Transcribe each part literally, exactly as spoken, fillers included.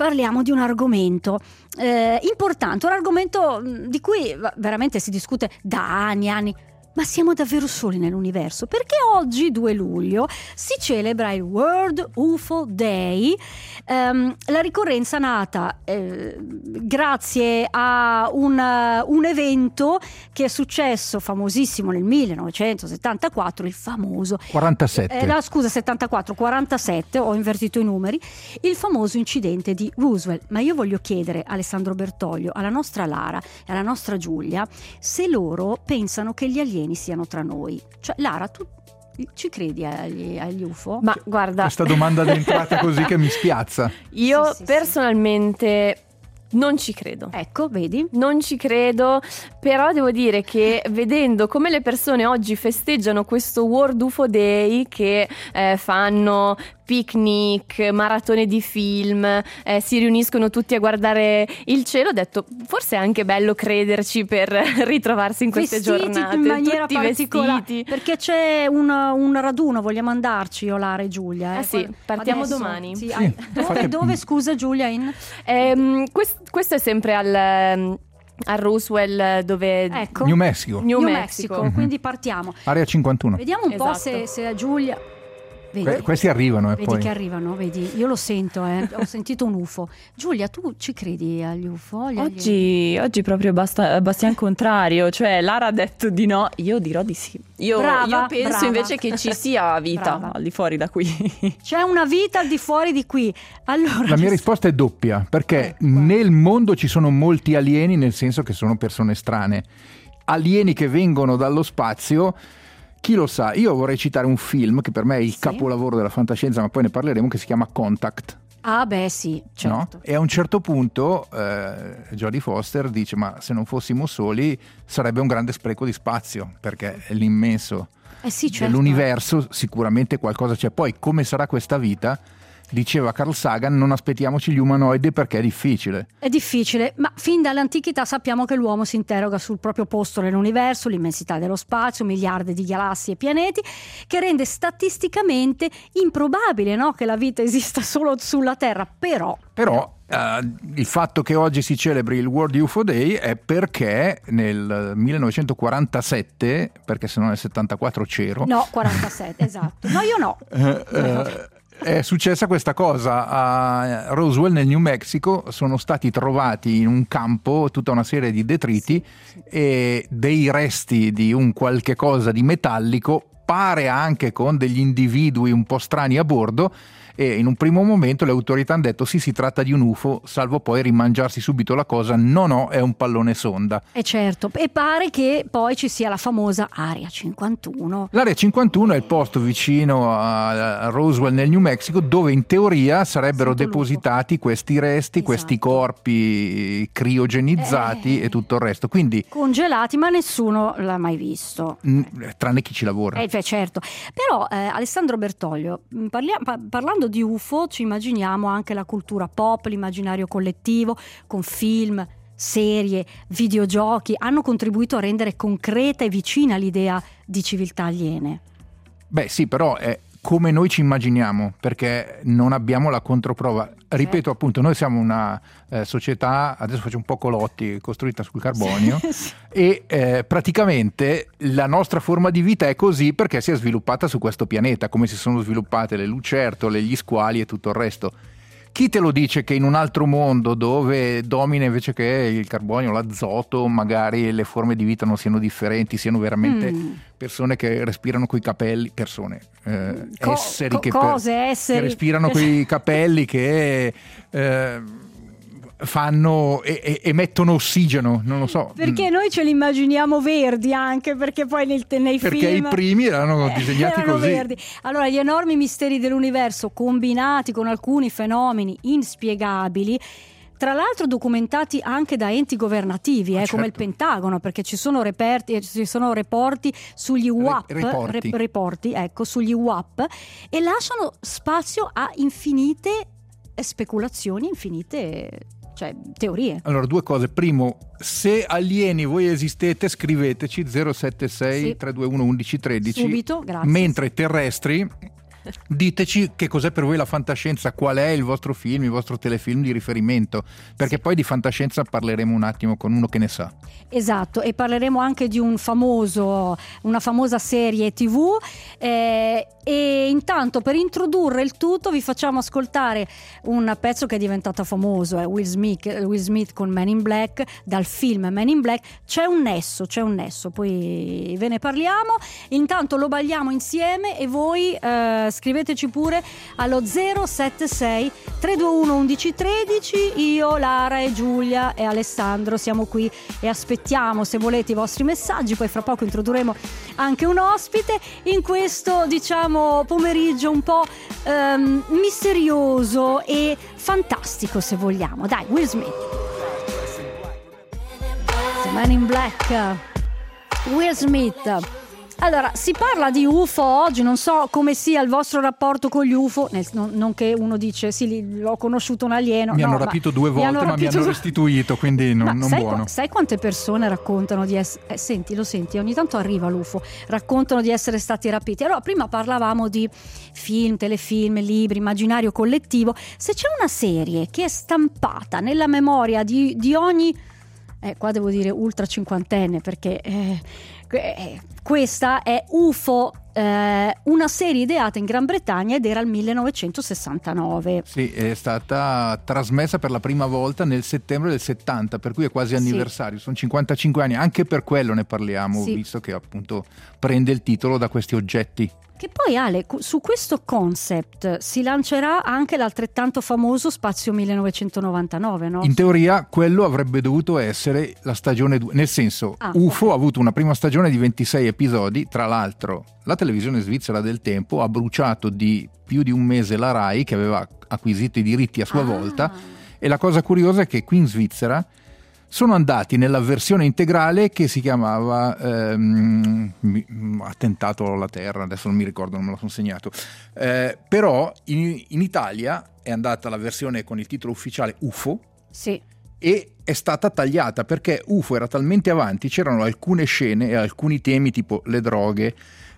parliamo di un argomento eh, importante, un argomento di cui veramente si discute da anni e anni. Ma siamo davvero soli nell'universo? Perché oggi, due luglio, si celebra il World U F O Day, ehm, la ricorrenza nata eh, grazie a un, uh, un evento che è successo famosissimo nel millenovecentosettantaquattro, il famoso quarantasette eh, no, scusa settantaquattro quarantasette, ho invertito i numeri, il famoso incidente di Roswell. Ma io voglio chiedere a Alessandro Bertoglio, alla nostra Lara e alla nostra Giulia, se loro pensano che gli alieni siano tra noi. Cioè, Lara, tu ci credi agli, agli U F O? Ma guarda, questa domanda è entrata così che mi spiazza. Io Sì, sì, personalmente sì. non ci credo. Ecco, vedi? Non ci credo, però devo dire che vedendo come le persone oggi festeggiano questo World U F O Day, che eh, fanno picnic, maratone di film, eh, si riuniscono tutti a guardare il cielo, ho detto forse è anche bello crederci per ritrovarsi in queste Vestiti giornate, in maniera tutti particolare, vestiti. perché c'è un, un raduno, vogliamo andarci io, Lara e Giulia. Eh, Eh sì, partiamo adesso, domani. Sì, Sì, ah, dove, fate- dove, scusa Giulia? In... Ehm, quest- questo è sempre al, al Roswell, dove Ecco, New Mexico, New New Mexico. Mexico, quindi partiamo. area cinquantuno. Vediamo un po' Esatto. se, se Giulia... Vedi? Que- questi arrivano e Vedi poi che arrivano, vedi? Io lo sento, eh. Ho sentito un U F O. Giulia, tu ci credi agli U F O? Agli alieni? Oggi, oggi proprio basta, Bastian contrario, cioè Lara ha detto di no, io dirò di sì. Io, Brava, io penso brava. invece che ci sia vita Brava. al di fuori da qui. C'è una vita al di fuori di qui. Allora, la mia risposta è doppia, perché Eh, guarda. nel mondo ci sono molti alieni, nel senso che sono persone strane. Alieni che vengono dallo spazio, chi lo sa. Io vorrei citare un film che per me è il Sì. capolavoro della fantascienza, ma poi ne parleremo, che si chiama Contact. Ah beh sì, certo. No? E a un certo punto eh, Jodie Foster dice: ma se non fossimo soli sarebbe un grande spreco di spazio, perché è l'immenso Eh sì, certo. dell'universo, sicuramente qualcosa c'è. Poi come sarà questa vita? Diceva Carl Sagan, non aspettiamoci gli umanoidi perché è difficile. È difficile, ma fin dall'antichità sappiamo che l'uomo si interroga sul proprio posto nell'universo, l'immensità dello spazio, miliardi di galassie e pianeti, che rende statisticamente improbabile, no, che la vita esista solo sulla Terra. Però, Però eh, il fatto che oggi si celebri il World U F O Day è perché nel millenovecentoquarantasette, perché se no nel settantaquattro c'ero, no, quarantasette, esatto. No, io no. eh, eh, è successa questa cosa a Roswell nel New Mexico. Sono stati trovati in un campo tutta una serie di detriti e dei resti di un qualche cosa di metallico, pare anche con degli individui un po' strani a bordo, e in un primo momento le autorità hanno detto sì, si tratta di un U F O, salvo poi rimangiarsi subito la cosa: no no, è un pallone sonda. E certo, e pare che poi ci sia la famosa Area cinquantuno. L'area cinquantuno è il posto vicino a Roswell nel New Mexico dove in teoria sarebbero Sento depositati questi resti, Esatto. questi corpi criogenizzati Eh. e tutto il resto. Quindi, Congelati, ma nessuno l'ha mai visto. mh, tranne chi ci lavora. Eh, beh, certo. Però eh, Alessandro Bertoglio, mh, parlia- pa- parlando di U F O ci immaginiamo anche la cultura pop, l'immaginario collettivo, con film, serie, videogiochi, hanno contribuito a rendere concreta e vicina l'idea di civiltà aliene. Beh sì, però è come noi ci immaginiamo, perché non abbiamo la controprova. Ripeto, appunto, noi siamo una eh, società, adesso faccio un po' colotti, costruita sul carbonio, e eh, praticamente la nostra forma di vita è così perché si è sviluppata su questo pianeta, come si sono sviluppate le lucertole, gli squali e tutto il resto. Chi te lo dice che in un altro mondo dove domina invece che il carbonio, l'azoto, magari le forme di vita non siano differenti, siano veramente Mm. persone che respirano coi capelli, persone, eh, Co- esseri co- che, cose, per- esseri. che respirano coi capelli, che eh, fanno e, e emettono ossigeno, non lo so. Perché noi ce li immaginiamo verdi anche, perché poi nel, nei Perché film i primi erano eh, disegnati erano così. verdi. Allora, gli enormi misteri dell'universo combinati con alcuni fenomeni inspiegabili, tra l'altro documentati anche da enti governativi, eh, Ah, come il certo. Pentagono, perché ci sono reperti, ci sono reporti sugli U A P, reporti. rep- reporti, ecco, sugli U A P, e lasciano spazio a infinite speculazioni, infinite, cioè, teorie. Allora, due cose. Primo, se alieni voi esistete, scriveteci zero sette sei tre due uno uno uno uno tre zero. Subito, grazie. Mentre terrestri, diteci che cos'è per voi la fantascienza, qual è il vostro film, il vostro telefilm di riferimento, perché poi di fantascienza parleremo un attimo con uno che ne sa. Esatto, e parleremo anche di un famoso, una famosa serie tivù, eh, e intanto per introdurre il tutto vi facciamo ascoltare un pezzo che è diventato famoso, è Will Smith, Will Smith con Men in Black, dal film Men in Black. C'è un nesso, c'è un nesso, poi ve ne parliamo. Intanto lo balliamo insieme e voi eh, scriveteci pure allo zero sette sei tre due uno uno uno uno tre. Io, Lara e Giulia e Alessandro siamo qui e aspettiamo, se volete, i vostri messaggi. Poi fra poco introdurremo anche un ospite in questo, diciamo, pomeriggio un po' ehm, misterioso e fantastico, se vogliamo. Dai, Will Smith, The Man in Black, Will Smith. Allora, si parla di U F O oggi, non so come sia il vostro rapporto con gli U F O, nel, non, non che uno dice sì, l'ho conosciuto un alieno. Mi no, hanno rapito due volte, ma mi hanno restituito, quindi non, non sai, buono. Sai quante persone raccontano di essere, eh, senti, lo senti, ogni tanto arriva l'U F O, raccontano di essere stati rapiti. Allora, prima parlavamo di film, telefilm, libri, immaginario collettivo. Se c'è una serie che è stampata nella memoria di, di ogni, eh, qua devo dire ultra cinquantenne, perché eh, eh, questa è U F O, eh, una serie ideata in Gran Bretagna ed era il millenovecentosessantanove. Sì, è stata trasmessa per la prima volta nel settembre del settanta, per cui è quasi anniversario, sì. Sono cinquantacinque anni, anche per quello ne parliamo, sì. Visto che appunto prende il titolo da questi oggetti. Che poi, Ale, su questo concept si lancerà anche l'altrettanto famoso Spazio millenovecentonovantanove, no? In teoria quello avrebbe dovuto essere la stagione due, nel senso ah, U F O okay. Ha avuto una prima stagione di ventisei episodi, tra l'altro la televisione svizzera del tempo ha bruciato di più di un mese la Rai, che aveva acquisito i diritti a sua ah. volta, e la cosa curiosa è che qui in Svizzera sono andati nella versione integrale che si chiamava ehm, Attentato alla Terra, adesso non mi ricordo, non me lo sono segnato, eh, però in, in Italia è andata la versione con il titolo ufficiale U F O, sì. E è stata tagliata perché U F O era talmente avanti, c'erano alcune scene e alcuni temi tipo le droghe,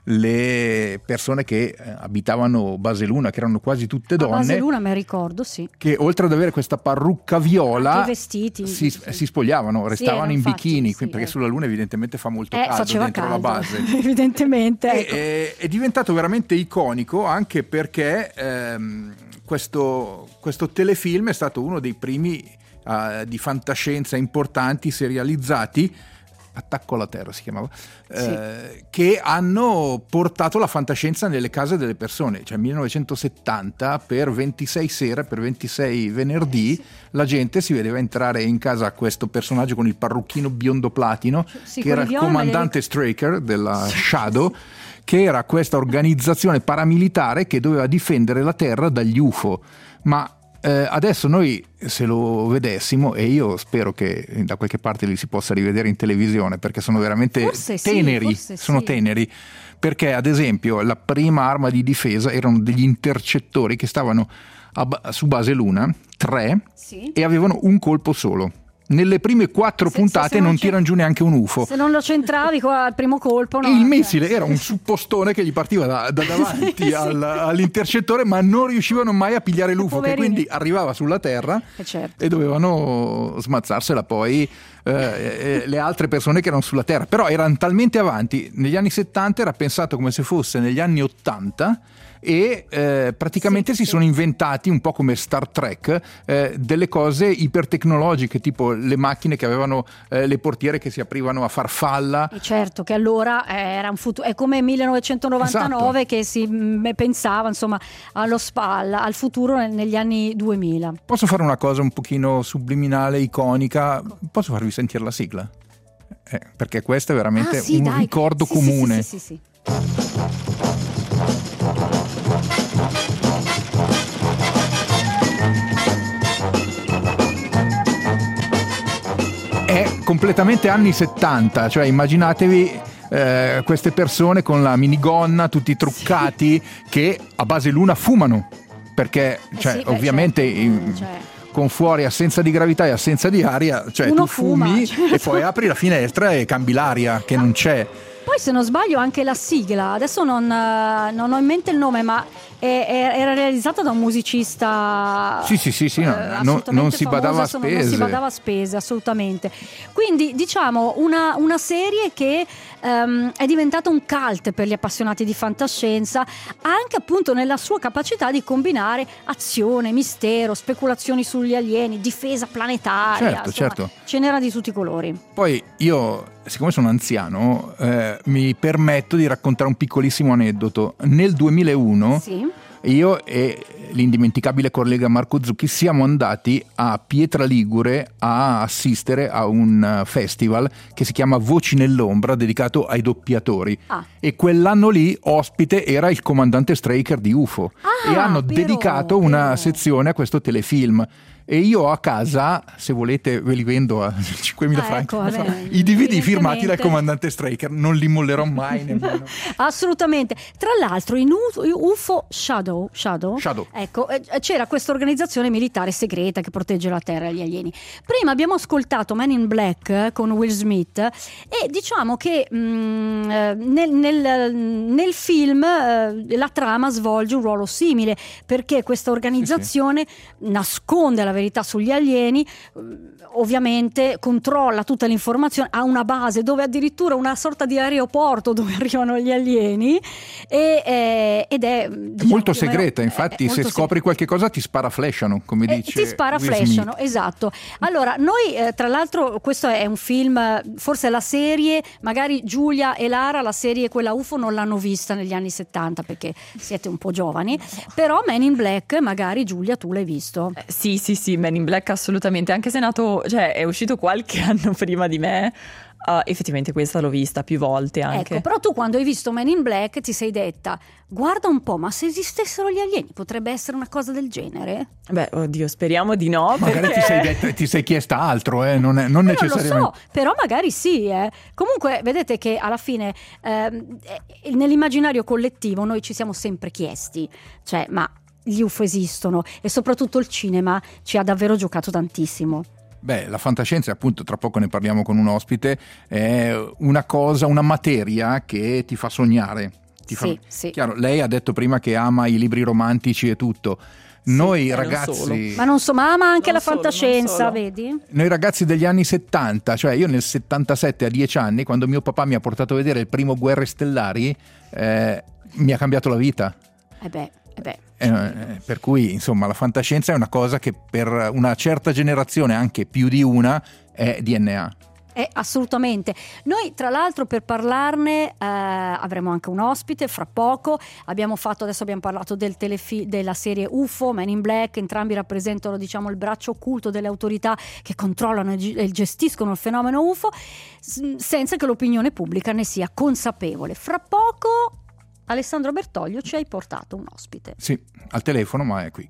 le persone che eh, abitavano Baseluna, che erano quasi tutte donne. A Baseluna me ricordo, sì. Che oltre ad avere questa parrucca viola, i vestiti si, sì. si spogliavano, restavano sì, in infatti, bikini, sì, perché eh. sulla Luna evidentemente fa molto eh, caldo dentro caldo, la base. Evidentemente. E, ecco. è, è diventato veramente iconico anche perché ehm, questo, questo telefilm è stato uno dei primi uh, di fantascienza importanti serializzati. Attacco alla Terra si chiamava, sì. eh, che hanno portato la fantascienza nelle case delle persone. Cioè millenovecentosettanta, per ventisei sere, per ventisei venerdì, eh, sì. La gente si vedeva entrare in casa questo personaggio con il parrucchino biondo platino, sì, che era il comandante le... Straker della sì. Shadow, che era questa organizzazione paramilitare che doveva difendere la Terra dagli U F O. Ma Eh, adesso noi, se lo vedessimo, e io spero che da qualche parte li si possa rivedere in televisione, perché sono veramente forse teneri, sì, sono sì. teneri, perché ad esempio la prima arma di difesa erano degli intercettori che stavano a, su Baseluna, tre, sì. E avevano un colpo solo. Nelle prime quattro se, puntate se, se non, non tirano giù neanche un U F O. Se non lo centravi qua al primo colpo, no? Il missile era un suppostone che gli partiva da, da davanti sì. al, all'intercettore, ma non riuscivano mai a pigliare l'U F O, che quindi arrivava sulla Terra eh certo. e dovevano smazzarsela poi eh, le altre persone che erano sulla Terra. Però erano talmente avanti, negli anni settanta era pensato come se fosse negli anni ottanta, e eh, praticamente sì, si sì. sono inventati, un po' come Star Trek, eh, delle cose ipertecnologiche, tipo le macchine che avevano eh, le portiere che si aprivano a farfalla. E certo, che allora era un futuro, è come millenovecentonovantanove, esatto. Che si mh, pensava insomma allo spalla, al futuro negli anni duemila. Posso fare una cosa un pochino subliminale, iconica? Posso farvi sentire la sigla? Eh, perché questo è veramente ah, sì, un dai. ricordo sì, comune. Sì, sì, sì, sì, sì. È completamente anni settanta, cioè immaginatevi eh, queste persone con la minigonna, tutti truccati, sì. Che a Baseluna fumano, perché cioè, eh sì, ovviamente beh, certo. in, cioè. Con fuori assenza di gravità e assenza di aria, cioè uno tu fumi fuma, certo. E poi apri la finestra e cambi l'aria che non c'è. Poi se non sbaglio anche la sigla, adesso non, non ho in mente il nome, ma è- è- era realizzato da un musicista Sì, sì, sì, sì, no, eh, non- assolutamente non si famoso, badava a adesso non- non si spese. badava a spese, assolutamente. Quindi diciamo una, una serie che ehm, è diventata un cult per gli appassionati di fantascienza, anche appunto nella sua capacità di combinare azione, mistero, speculazioni sugli alieni, difesa planetaria. Certo, insomma, certo. ce n'era di tutti i colori. Poi io, siccome sono anziano, eh, mi permetto di raccontare un piccolissimo aneddoto. Nel duemilauno Sì. io e l'indimenticabile collega Marco Zucchi siamo andati a Pietra Ligure a assistere a un uh, festival che si chiama Voci nell'ombra, dedicato ai doppiatori. Ah. E quell'anno lì ospite era il comandante Straker di U F O Ah, e hanno però, dedicato una però. sezione a questo telefilm. E io a casa, se volete, ve li vendo a cinquemila Ah, franchi. ecco, vabbè, I D V D firmati evidentemente. dal comandante Straker, non li mollerò mai nemmeno. Assolutamente. Tra l'altro in U- UFO Shadow, Shadow, Shadow. ecco, eh, c'era questa organizzazione militare segreta che protegge la Terra dagli alieni. Prima abbiamo ascoltato Man in Black eh, con Will Smith e diciamo che mh, eh, nel, nel- nel film eh, la trama svolge un ruolo simile, perché questa organizzazione nasconde la verità sugli alieni, eh, ovviamente controlla tutta l'informazione, ha una base dove addirittura una sorta di aeroporto dove arrivano gli alieni e, eh, ed è, È diciamo, molto più o meno- segreta, è- infatti è se molto scopri qualche cosa ti sparaflashano, come eh, dice ti sparaflashano, Will Smith. esatto. Allora, noi eh, tra l'altro questo è un film, eh, forse la serie, magari Giulia e Lara, la serie quella U F O non l'hanno vista negli anni settanta perché siete un po' giovani, però Man in Black magari Giulia tu l'hai visto. Eh, Sì, sì, sì, Man in Black assolutamente, anche se è nato, cioè è uscito qualche anno prima di me, uh, effettivamente questa l'ho vista più volte anche. Ecco, però tu quando hai visto Man in Black ti sei detta, guarda un po', ma se esistessero gli alieni potrebbe essere una cosa del genere? Beh, oddio, speriamo di no, Magari perché... ti sei, detta- ti sei chiesta altro, eh? non, è- non Eh, non lo necessariamente. so, però magari sì. eh. Comunque, vedete che alla fine ehm, eh, nell'immaginario collettivo noi ci siamo sempre chiesti, cioè, ma gli U F O esistono? E soprattutto il cinema ci ha davvero giocato tantissimo. Beh, la fantascienza, appunto, tra poco ne parliamo con un ospite, è una cosa, una materia che ti fa sognare. Ti fa- Sì, sì. Chiaro, lei ha detto prima che ama i libri romantici e tutto. Noi e non solo. ragazzi, Ma non so, ma ama anche Non la solo, non fantascienza, solo. vedi? noi ragazzi degli anni settanta, cioè io nel settantasette a dieci anni, quando mio papà mi ha portato a vedere il primo Guerre Stellari, eh, mi ha cambiato la vita. Eh beh, eh beh. Eh, eh, per cui insomma la fantascienza è una cosa che per una certa generazione, anche più di una, è D N A. Eh, assolutamente. Noi tra l'altro per parlarne eh, avremo anche un ospite fra poco. Abbiamo fatto, adesso abbiamo parlato del telefi- della serie U F O, Man in Black, entrambi rappresentano, diciamo, il braccio occulto delle autorità che controllano e gi- e gestiscono il fenomeno U F O s- senza che l'opinione pubblica ne sia consapevole. Fra poco Alessandro Bertoglio ci hai portato un ospite. Sì, al telefono, ma è qui.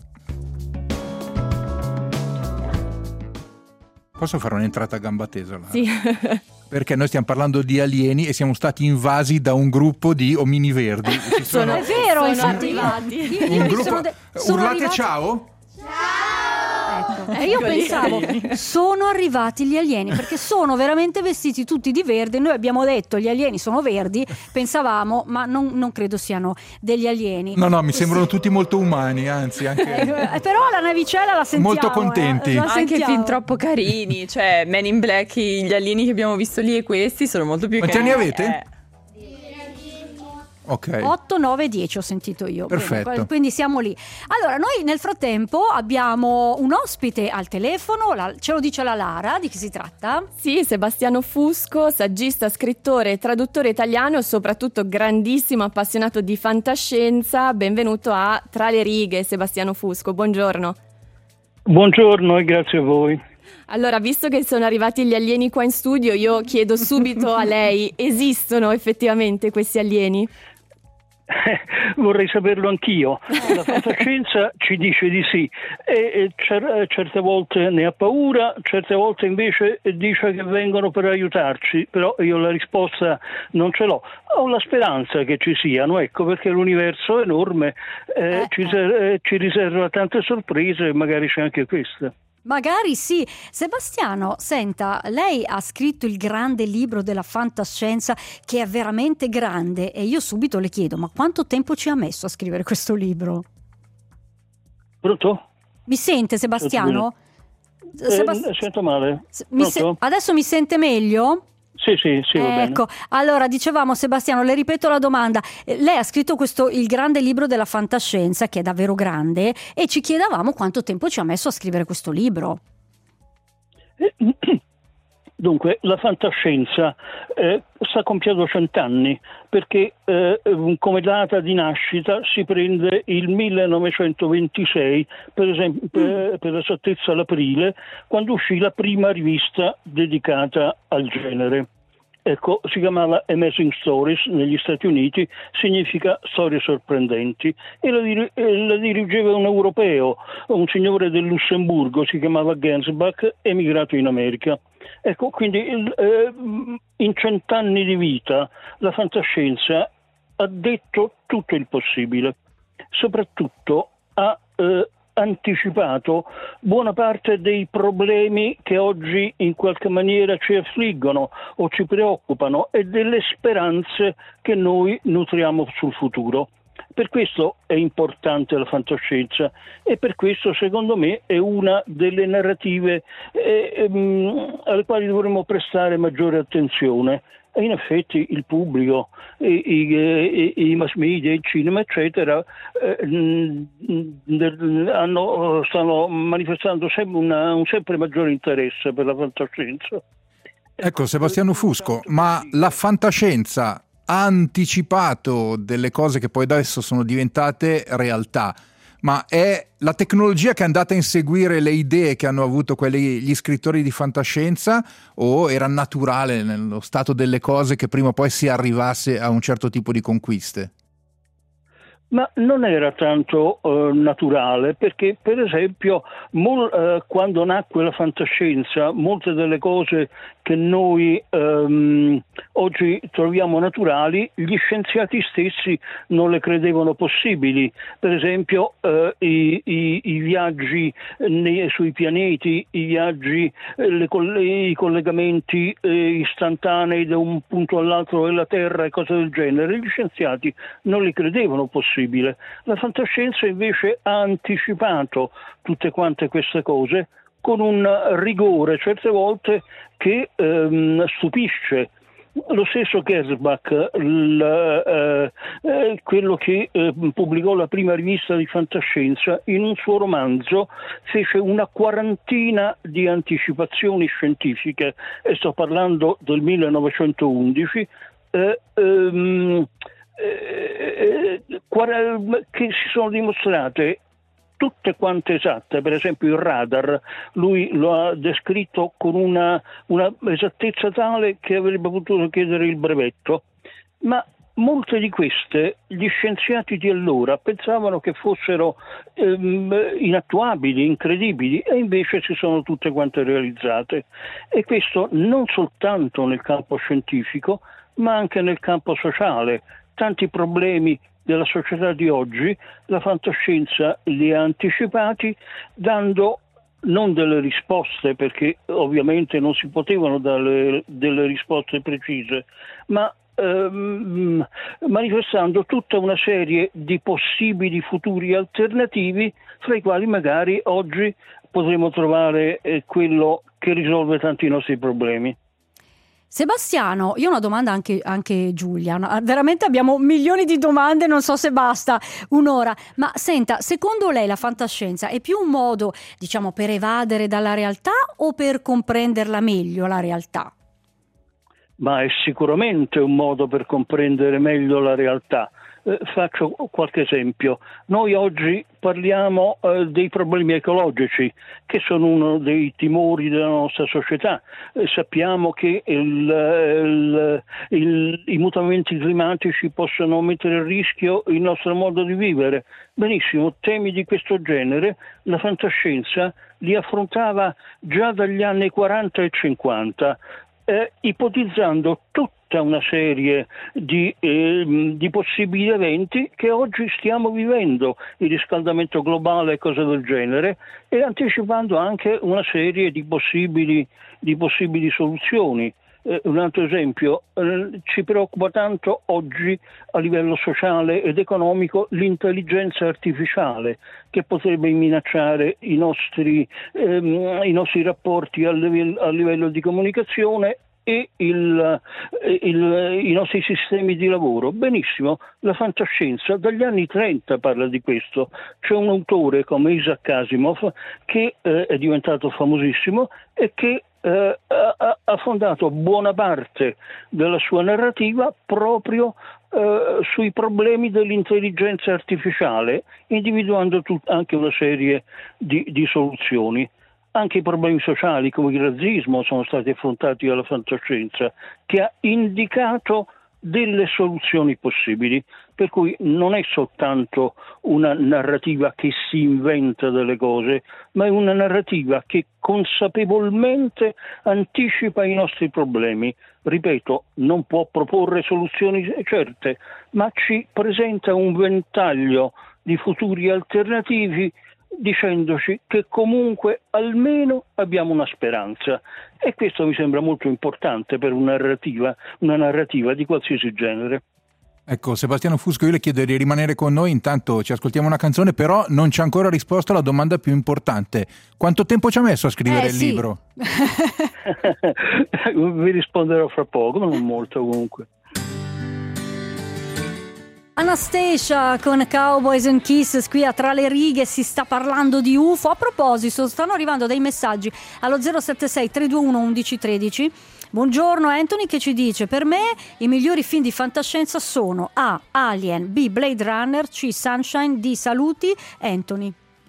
Posso fare un'entrata a gamba tesa? Lara? Sì. Perché noi stiamo parlando di alieni e siamo stati invasi da un gruppo di omini verdi. Ci sono È vero, sono infatti arrivati. io- io un mi gruppo. sono de- sono Urlate arrivati- ciao? Ecco. E io Eccoli. pensavo, sono arrivati gli alieni, perché sono veramente vestiti tutti di verde. Noi abbiamo detto gli alieni sono verdi, pensavamo, ma non, non credo siano degli alieni. No, no, mi sembrano tutti molto umani, anzi anche. Eh, però la navicella la sentiamo. Molto contenti. eh, la Anche sentiamo. fin troppo carini, cioè Man in Black, gli alieni che abbiamo visto lì e questi sono molto più Quanti carini. anni avete? Eh, Ok. otto, nove, dieci ho sentito io. Perfetto. Bene, quindi siamo lì. Allora, noi nel frattempo abbiamo un ospite al telefono, la- ce lo dice la Lara, di chi si tratta? Sì, Sebastiano Fusco, saggista, scrittore e traduttore italiano e soprattutto grandissimo appassionato di fantascienza. Benvenuto a Tra le righe, Sebastiano Fusco, buongiorno. Buongiorno e grazie a voi. Allora, visto che sono arrivati gli alieni qua in studio, io chiedo subito a lei, esistono effettivamente questi alieni? Vorrei saperlo anch'io. La fantascienza ci dice di sì e, e cer- certe volte ne ha paura, certe volte invece dice che vengono per aiutarci, però io la risposta non ce l'ho. Ho la speranza che ci siano, ecco, perché l'universo è enorme, eh, Eh, ci, eh. ser- eh, ci riserva tante sorprese e magari c'è anche questa. Magari sì. Sebastiano, senta, lei ha scritto il grande libro della fantascienza, che è veramente grande, e io subito le chiedo, ma quanto tempo ci ha messo a scrivere questo libro? Pronto? Mi sente, Sebastiano? Eh, Sebast- sento male. mi se- adesso mi sente meglio? Sì, sì, sì, va bene. Ecco, allora dicevamo, Sebastiano, le ripeto la domanda. Eh, Lei ha scritto questo il grande libro della fantascienza, che è davvero grande, e ci chiedevamo quanto tempo ci ha messo a scrivere questo libro. Dunque, la fantascienza eh, sta compiendo cent'anni, perché eh, come data di nascita si prende il millenovecentoventisei, per esempio, per, per esattezza l'aprile, quando uscì la prima rivista dedicata al genere. Ecco, si chiamava Amazing Stories negli Stati Uniti, significa storie sorprendenti, e la, dir- la dirigeva un europeo, un signore del Lussemburgo, si chiamava Gensbach, emigrato in America. Ecco, quindi eh, in cent'anni di vita la fantascienza ha detto tutto il possibile, soprattutto ha eh, anticipato buona parte dei problemi che oggi in qualche maniera ci affliggono o ci preoccupano, e delle speranze che noi nutriamo sul futuro. Per questo è importante la fantascienza, e per questo secondo me è una delle narrative eh, ehm, alle quali dovremmo prestare maggiore attenzione. E in effetti il pubblico, i, i, i mass media, il cinema, eccetera, eh, mh, hanno, stanno manifestando sempre una, un sempre maggiore interesse per la fantascienza. Ecco, Sebastiano Fusco, ma la fantascienza ha anticipato delle cose che poi adesso sono diventate realtà, ma è la tecnologia che è andata a inseguire le idee che hanno avuto quelli, gli scrittori di fantascienza, o era naturale nello stato delle cose che prima o poi si arrivasse a un certo tipo di conquiste? Ma non era tanto eh, naturale, perché per esempio mol, eh, quando nacque la fantascienza, molte delle cose che noi ehm, oggi troviamo naturali, gli scienziati stessi non le credevano possibili. Per esempio eh, i, i, i viaggi nei, sui pianeti, i viaggi, eh, le, i collegamenti eh, istantanei da un punto all'altro della Terra e cose del genere, gli scienziati non li credevano possibili. La fantascienza invece ha anticipato tutte quante queste cose con un rigore certe volte che ehm, stupisce. Lo stesso Gersbach, il, eh, eh, quello che eh, pubblicò la prima rivista di fantascienza, in un suo romanzo fece una quarantina di anticipazioni scientifiche, e sto parlando del millenovecentoundici, eh, ehm, eh, che si sono dimostrate tutte quante esatte. Per esempio il radar, lui lo ha descritto con una, una esattezza tale che avrebbe potuto chiedere il brevetto, ma molte di queste gli scienziati di allora pensavano che fossero ehm, inattuabili, incredibili, e invece si sono tutte quante realizzate. E questo non soltanto nel campo scientifico, ma anche nel campo sociale. Tanti problemi della società di oggi la fantascienza li ha anticipati, dando non delle risposte, perché ovviamente non si potevano dare delle risposte precise, ma ehm, manifestando tutta una serie di possibili futuri alternativi, fra i quali magari oggi potremo trovare eh, quello che risolve tanti nostri problemi. Sebastiano, io ho una domanda anche, anche Giulia, no? Veramente abbiamo milioni di domande, non so se basta un'ora, ma senta, secondo lei la fantascienza è più un modo, diciamo, per evadere dalla realtà o per comprenderla meglio la realtà? Ma è sicuramente un modo per comprendere meglio la realtà. Eh, faccio qualche esempio. Noi oggi parliamo eh, dei problemi ecologici, che sono uno dei timori della nostra società. Eh, sappiamo che il, il, il, i mutamenti climatici possono mettere a rischio il nostro modo di vivere. Benissimo, temi di questo genere la fantascienza li affrontava già dagli anni quaranta e cinquanta, eh, ipotizzando tutte tutta una serie di, eh, di possibili eventi che oggi stiamo vivendo, il riscaldamento globale e cose del genere, e anticipando anche una serie di possibili, di possibili soluzioni. Eh, un altro esempio, eh, ci preoccupa tanto oggi a livello sociale ed economico l'intelligenza artificiale, che potrebbe minacciare i nostri, ehm, i nostri rapporti a livello, a livello di comunicazione e il, il, i nostri sistemi di lavoro. Benissimo, la fantascienza dagli anni trenta parla di questo. C'è un autore come Isaac Asimov che eh, è diventato famosissimo e che eh, ha, ha fondato buona parte della sua narrativa proprio eh, sui problemi dell'intelligenza artificiale, individuando tut- anche una serie di, di soluzioni. Anche i problemi sociali come il razzismo sono stati affrontati dalla fantascienza, che ha indicato delle soluzioni possibili, per cui non è soltanto una narrativa che si inventa delle cose, ma è una narrativa che consapevolmente anticipa i nostri problemi. Ripeto, non può proporre soluzioni certe, ma ci presenta un ventaglio di futuri alternativi, dicendoci che comunque almeno abbiamo una speranza, e questo mi sembra molto importante per una narrativa, una narrativa di qualsiasi genere. Ecco, Sebastiano Fusco, io le chiedo di rimanere con noi, intanto ci ascoltiamo una canzone, però non ci ha ancora risposto alla domanda più importante: quanto tempo ci ha messo a scrivere eh, il sì. libro? Vi risponderò fra poco, ma non molto comunque. Anastasia con Cowboys and Kisses, qui a Tra le righe si sta parlando di U F O. A proposito, stanno arrivando dei messaggi allo zero sette sei tre due uno uno uno uno tre. Buongiorno Anthony, che ci dice: per me i migliori film di fantascienza sono A. Alien, B. Blade Runner, C. Sunshine, D. Saluti, Anthony.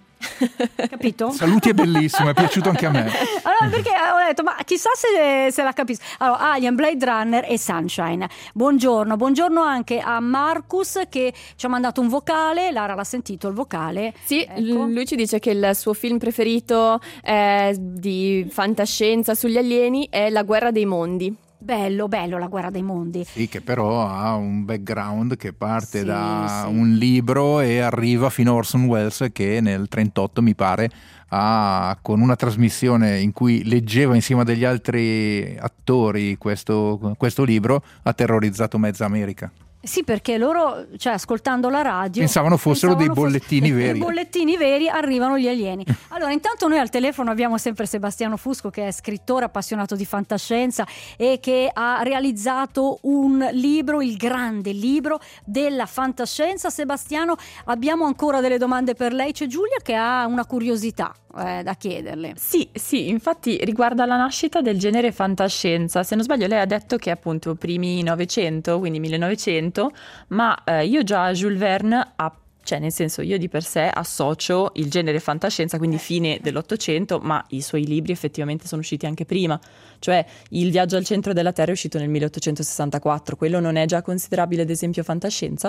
Capito? Saluti, è bellissimo, è piaciuto anche a me. Allora, perché ho detto, ma chissà se, se la capisco. Allora, Alien, Blade Runner e Sunshine. Buongiorno, buongiorno anche a Marcus che ci ha mandato un vocale. Lara l'ha sentito il vocale? Sì, ecco. Lui ci dice che il suo film preferito eh, di fantascienza sugli alieni è La guerra dei mondi. Bello, bello La guerra dei mondi. Sì, che però ha un background che parte Sì, da sì. un libro e arriva fino a Orson Welles, che nel trentotto mi pare ha, con una trasmissione in cui leggeva insieme a degli altri attori questo, questo libro, ha terrorizzato mezza America. Sì, perché loro, cioè, ascoltando la radio, pensavano fossero dei pensavano bollettini fosse- veri. dei bollettini veri, arrivano gli alieni. Allora, intanto noi al telefono abbiamo sempre Sebastiano Fusco, che è scrittore appassionato di fantascienza e che ha realizzato un libro, il grande libro della fantascienza. Sebastiano, abbiamo ancora delle domande per lei. C'è Giulia che ha una curiosità eh, da chiederle. Sì, sì, infatti riguarda la nascita del genere fantascienza. Se non sbaglio lei ha detto che è appunto primi novecento, quindi millenovecento, ma eh, io già a Jules Verne, a, cioè nel senso io di per sé associo il genere fantascienza, quindi fine dell'Ottocento, ma i suoi libri effettivamente sono usciti anche prima. Cioè Il viaggio al centro della Terra è uscito nel milleottocentosessantaquattro, quello non è già considerabile ad esempio fantascienza?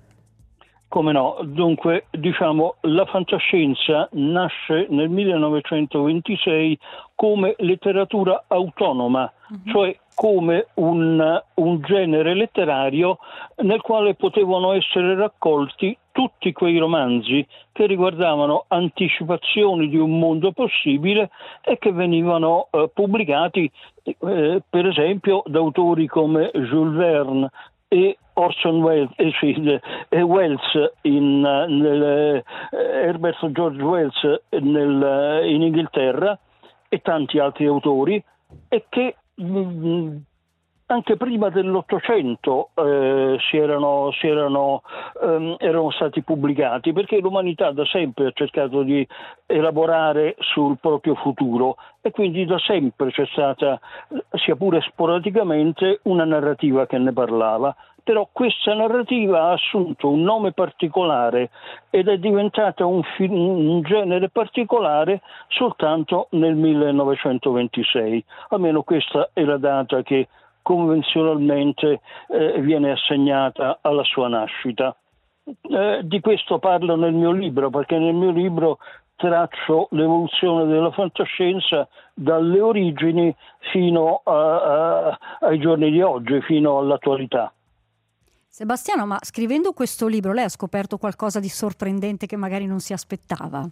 Come no, dunque diciamo la fantascienza nasce nel millenovecentoventisei come letteratura autonoma, uh-huh. cioè come un, un genere letterario nel quale potevano essere raccolti tutti quei romanzi che riguardavano anticipazioni di un mondo possibile e che venivano eh, pubblicati eh, per esempio da autori come Jules Verne e Orson Welles, eh, sì, eh, Wells in, nel, eh, Herbert George Wells nel, in Inghilterra, e tanti altri autori, e che mh, anche prima dell'Ottocento eh, si erano, si erano, ehm, erano stati pubblicati, perché l'umanità da sempre ha cercato di elaborare sul proprio futuro, e quindi da sempre c'è stata, sia pure sporadicamente, una narrativa che ne parlava. Però questa narrativa ha assunto un nome particolare ed è diventata un, fi- un genere particolare soltanto nel millenovecentoventisei. Almeno questa è la data che convenzionalmente eh, viene assegnata alla sua nascita. Eh, di questo parlo nel mio libro, perché nel mio libro traccio l'evoluzione della fantascienza dalle origini fino a, a, ai giorni di oggi, fino all'attualità. Sebastiano, ma scrivendo questo libro lei ha scoperto qualcosa di sorprendente che magari non si aspettava?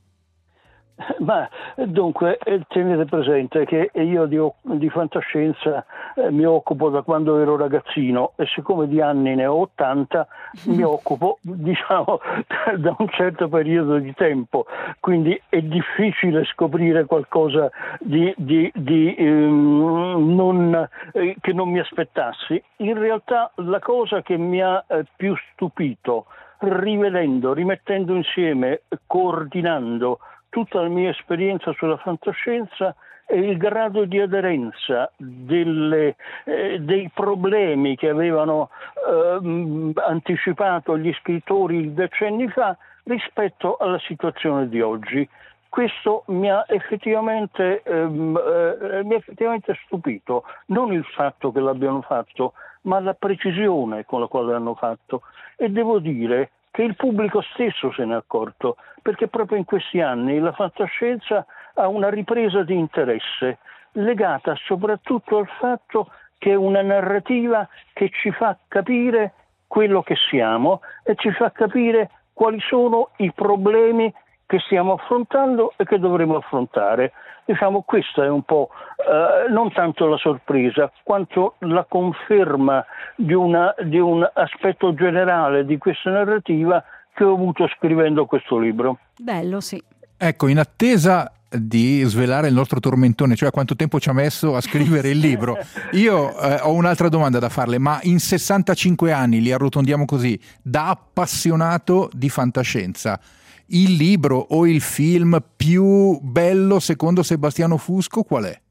Ma dunque tenete presente che io di, di fantascienza eh, mi occupo da quando ero ragazzino, e siccome di anni ne ho ottanta mi occupo, diciamo, da un certo periodo di tempo, quindi è difficile scoprire qualcosa di, di, di ehm, non, eh, che non mi aspettassi. In realtà la cosa che mi ha eh, più stupito, rivedendo, rimettendo insieme, coordinando tutta la mia esperienza sulla fantascienza, è il grado di aderenza delle, eh, dei problemi che avevano eh, anticipato gli scrittori decenni fa rispetto alla situazione di oggi. Questo mi ha effettivamente, ehm, eh, mi ha effettivamente stupito, non il fatto che l'abbiano fatto, ma la precisione con la quale l'hanno fatto. E devo dire che il pubblico stesso se ne è accorto, perché proprio in questi anni la fantascienza ha una ripresa di interesse, legata soprattutto al fatto che è una narrativa che ci fa capire quello che siamo e ci fa capire quali sono i problemi che stiamo affrontando e che dovremo affrontare. Diciamo, questa è un po' eh, non tanto la sorpresa quanto la conferma di, una, di un aspetto generale di questa narrativa che ho avuto scrivendo questo libro. Bello, sì. Ecco, in attesa di svelare il nostro tormentone, cioè quanto tempo ci ha messo a scrivere il libro, io eh, ho un'altra domanda da farle, ma in sessantacinque anni, li arrotondiamo così, da appassionato di fantascienza, il libro o il film più bello secondo Sebastiano Fusco qual è?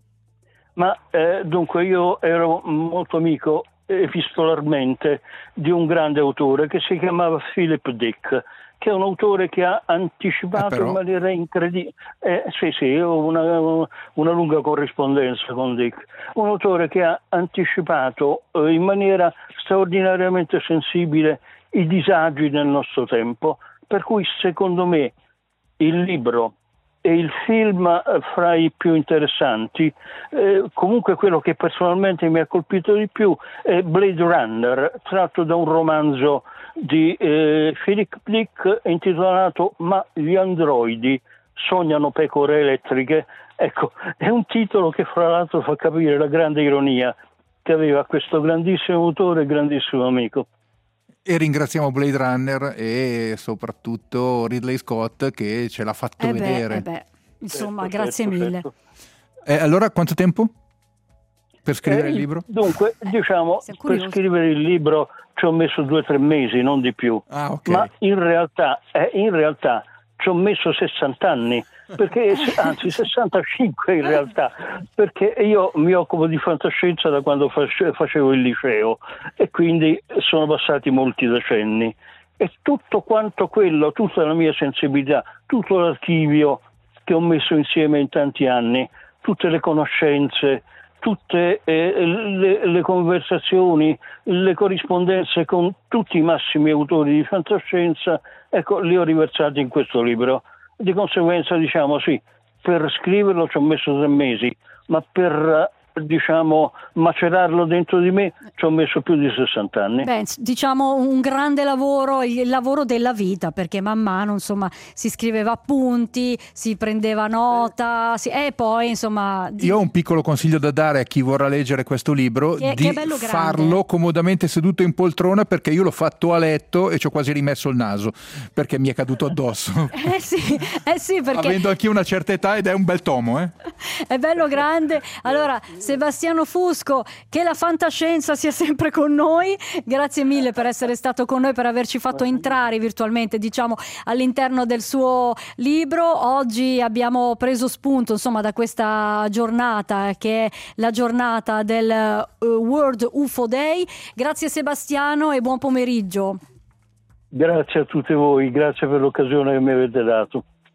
Ma eh, dunque io ero molto amico epistolarmente di un grande autore che si chiamava Philip Dick, che è un autore che ha anticipato eh però... in maniera incredibile. Eh, sì, sì, ho una, una lunga corrispondenza con Dick. Un autore che ha anticipato eh, in maniera straordinariamente sensibile i disagi del nostro tempo, per cui secondo me il libro e il film eh, fra i più interessanti, eh, comunque quello che personalmente mi ha colpito di più è Blade Runner, tratto da un romanzo di eh, Philip Dick intitolato Ma gli androidi sognano pecore elettriche. Ecco, è un titolo che fra l'altro fa capire la grande ironia che aveva questo grandissimo autore e grandissimo amico. E ringraziamo Blade Runner e soprattutto Ridley Scott che ce l'ha fatto eh beh, vedere. Eh beh. Insomma, certo, grazie certo, mille. certo. Eh, allora, quanto tempo per scrivere Eh, il libro? Dunque, diciamo, per scrivere il libro ci ho messo due o tre mesi, non di più. Ah, ok. Ma in realtà, eh, in realtà ci ho messo sessanta anni, perché, anzi sessantacinque in realtà, perché io mi occupo di fantascienza da quando face- facevo il liceo e quindi sono passati molti decenni. E tutto quanto quello, tutta la mia sensibilità, tutto l'archivio che ho messo insieme in tanti anni, tutte le conoscenze, tutte eh, le, le conversazioni, le corrispondenze con tutti i massimi autori di fantascienza, ecco, li ho riversati in questo libro. Di conseguenza, diciamo, sì, per scriverlo ci ho messo tre mesi, ma per, diciamo, macerarlo dentro di me ci ho messo più di sessanta anni. Beh, diciamo un grande lavoro, il lavoro della vita, perché man mano, insomma, si scriveva appunti, si prendeva nota, si, e poi, insomma... Di... Io ho un piccolo consiglio da dare a chi vorrà leggere questo libro, che, di che bello farlo comodamente seduto in poltrona, perché io l'ho fatto a letto e ci ho quasi rimesso il naso, perché mi è caduto addosso. Eh sì, eh sì, perché... Avendo anch'io una certa età ed è un bel tomo, eh? È bello grande. Allora, Sebastiano Fusco, che la fantascienza sia sempre con noi. Grazie mille per essere stato con noi, per averci fatto entrare virtualmente, diciamo, all'interno del suo libro. Oggi abbiamo preso spunto, insomma, da questa giornata che è la giornata del uh, World U F O Day. Grazie Sebastiano e buon pomeriggio. Grazie a tutti voi, grazie per l'occasione che mi avete dato.